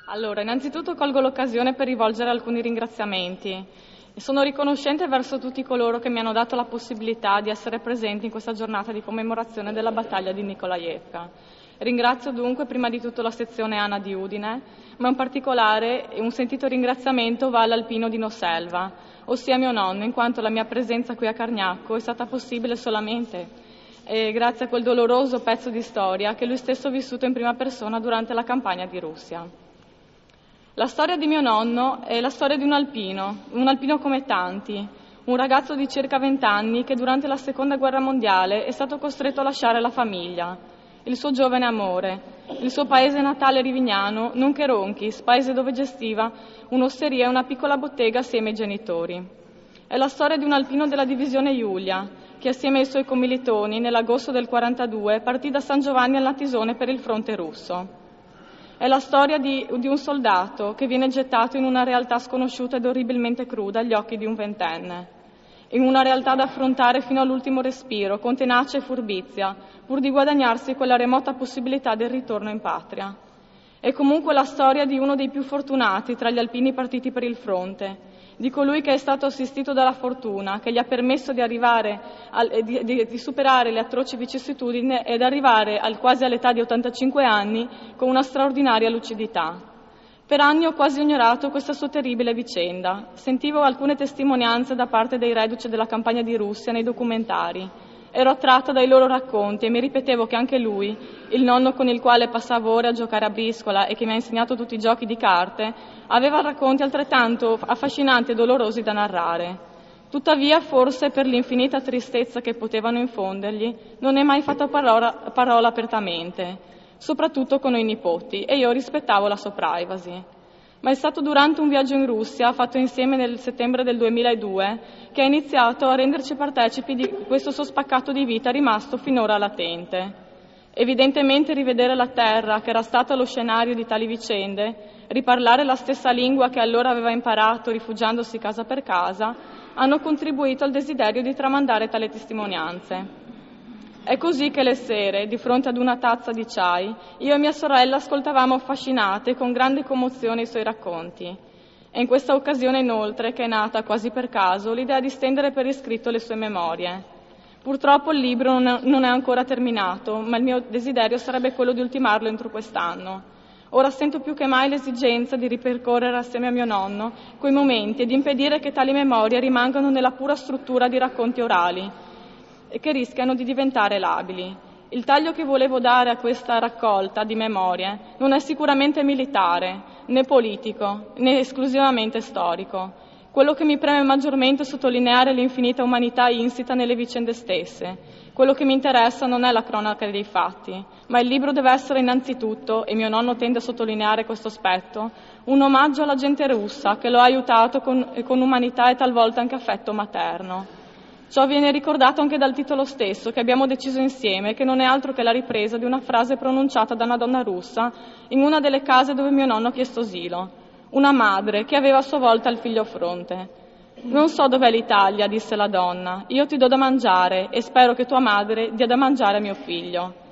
Allora, innanzitutto colgo l'occasione per rivolgere alcuni ringraziamenti. Sono riconoscente verso tutti coloro che mi hanno dato la possibilità di essere presenti in questa giornata di commemorazione della battaglia di Nikolajevka. Ringrazio dunque prima di tutto la sezione ANA di Udine, ma in particolare un sentito ringraziamento va all'alpino di Noselva, ossia mio nonno, in quanto la mia presenza qui a Cargnacco è stata possibile solamente grazie a quel doloroso pezzo di storia che lui stesso ha vissuto in prima persona durante la campagna di Russia. La storia di mio nonno è la storia di un alpino come tanti, un ragazzo di circa 20 anni che durante la Seconda Guerra Mondiale è stato costretto a lasciare la famiglia, il suo giovane amore, il suo paese natale Rivignano, nonché Ronchis, paese dove gestiva un'osteria e una piccola bottega assieme ai genitori. È la storia di un alpino della divisione Giulia, che assieme ai suoi commilitoni nell'agosto del 42 partì da San Giovanni al Natisone per il fronte russo. È la storia di un soldato che viene gettato in una realtà sconosciuta ed orribilmente cruda agli occhi di un ventenne, in una realtà da affrontare fino all'ultimo respiro, con tenacia e furbizia, pur di guadagnarsi quella remota possibilità del ritorno in patria. È comunque la storia di uno dei più fortunati tra gli alpini partiti per il fronte, di colui che è stato assistito dalla fortuna, che gli ha permesso di arrivare di superare le atroci vicissitudini ed arrivare quasi all'età di 85 anni con una straordinaria lucidità. Per anni ho quasi ignorato questa sua terribile vicenda. Sentivo alcune testimonianze da parte dei reduci della campagna di Russia nei documentari. Ero attratta dai loro racconti e mi ripetevo che anche lui, il nonno con il quale passavo ore a giocare a briscola e che mi ha insegnato tutti i giochi di carte, aveva racconti altrettanto affascinanti e dolorosi da narrare. Tuttavia, forse per l'infinita tristezza che potevano infondergli, non è mai fatto parola apertamente, soprattutto con noi nipoti, e io rispettavo la sua privacy. Ma è stato durante un viaggio in Russia, fatto insieme nel settembre del 2002, che ha iniziato a renderci partecipi di questo suo spaccato di vita rimasto finora latente. Evidentemente rivedere la terra, che era stata lo scenario di tali vicende, riparlare la stessa lingua che allora aveva imparato rifugiandosi casa per casa, hanno contribuito al desiderio di tramandare tali testimonianze. È così che le sere, di fronte ad una tazza di chai, io e mia sorella ascoltavamo affascinate con grande commozione i suoi racconti. È in questa occasione inoltre che è nata, quasi per caso, l'idea di stendere per iscritto le sue memorie. Purtroppo il libro non è ancora terminato, ma il mio desiderio sarebbe quello di ultimarlo entro quest'anno. Ora sento più che mai l'esigenza di ripercorrere assieme a mio nonno quei momenti e di impedire che tali memorie rimangano nella pura struttura di racconti orali e che rischiano di diventare labili. Il taglio che volevo dare a questa raccolta di memorie non è sicuramente militare, né politico, né esclusivamente storico. Quello che mi preme maggiormente è sottolineare l'infinita umanità insita nelle vicende stesse. Quello che mi interessa non è la cronaca dei fatti, ma il libro deve essere innanzitutto, e mio nonno tende a sottolineare questo aspetto, un omaggio alla gente russa che lo ha aiutato con umanità e talvolta anche affetto materno. Ciò viene ricordato anche dal titolo stesso, che abbiamo deciso insieme, che non è altro che la ripresa di una frase pronunciata da una donna russa in una delle case dove mio nonno ha chiesto asilo. Una madre che aveva a sua volta il figlio a fronte. «Non so dov'è l'Italia», disse la donna, «io ti do da mangiare e spero che tua madre dia da mangiare a mio figlio».